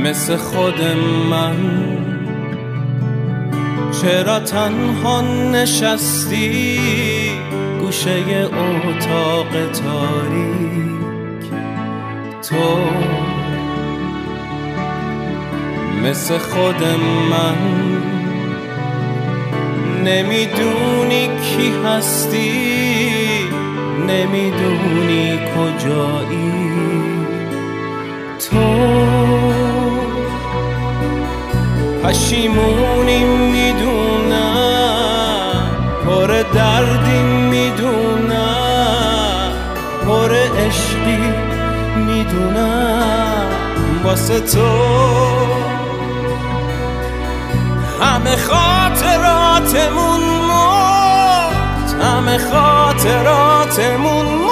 مثل خود من چرا تنها نشستی گوشه اتاق تاریک؟ تو مثل خود من نمیدونی کی هستی، نمیدونی کجایی. تو پشیمونی میدونم، پر دردی میدونم، پر عشقی میدونم. واسه تو همه خاطراتمون مرد، همه خاطراتمون مرد.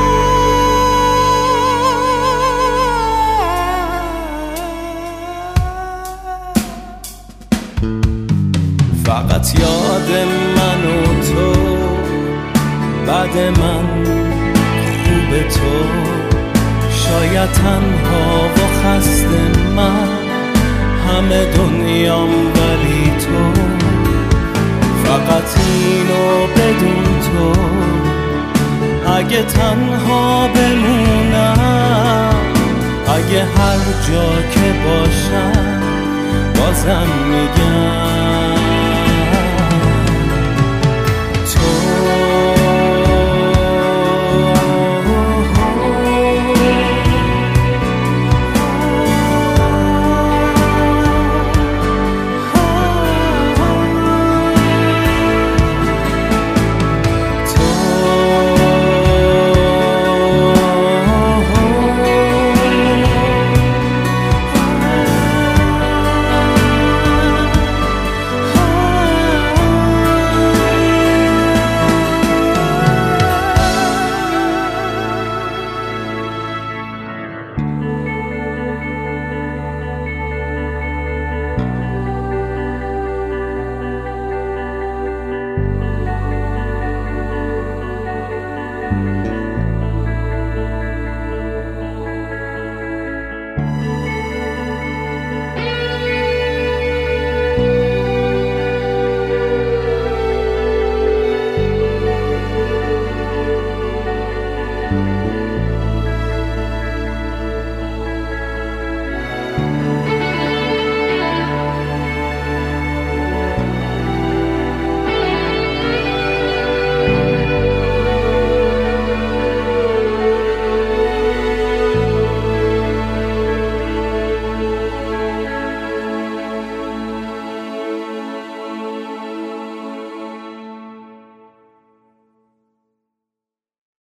فقط یاد من و تو، بعد من خوب تو. شاید تنها و خسته من همه دنیام، ولی تو فقط اینو بدون تو. اگه تنها بمونم، اگه هر جا که باشم بازم میگم